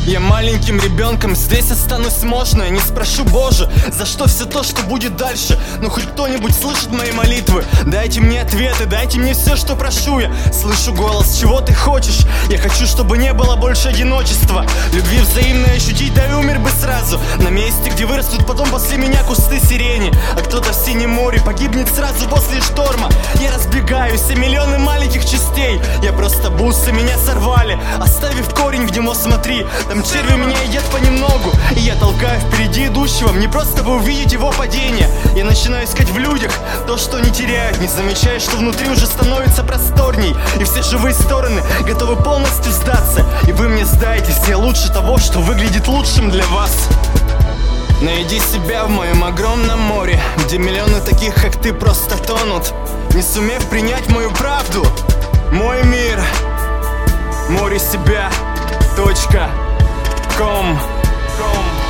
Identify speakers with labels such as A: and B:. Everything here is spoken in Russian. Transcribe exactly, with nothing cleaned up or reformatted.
A: Я маленьким ребенком здесь останусь, можно. Я не спрошу, Боже, за что все то, что будет дальше. Но хоть кто-нибудь слышит мои молитвы. Дайте мне ответы, дайте мне все, что прошу я. Слышу голос, чего ты хочешь. Я хочу, чтобы не было больше одиночества. Любви взаимной ощутить, да и умер бы сразу. На месте, где вырастут потом после меня кусты сирени. А кто-то в синем море погибнет сразу после шторма. Я разбегаюсь, и миллионы маленьких частей. Я просто бусы, меня сорвали, оставив корень в него, смотри. Там черви меня едят понемногу, и я толкаю впереди идущего. Мне просто бы увидеть его падение. Я начинаю искать в людях то, что не теряют. Не замечая, что внутри уже становится просторней. И все живые стороны готовы полностью сдаться. И вы мне сдаетесь, я лучше того, что выглядит лучшим для вас. Найди себя в моем огромном море, где миллионы таких, как ты, просто тонут, не сумев принять мою правду. Мой мир, море себя, точка, ком, ком.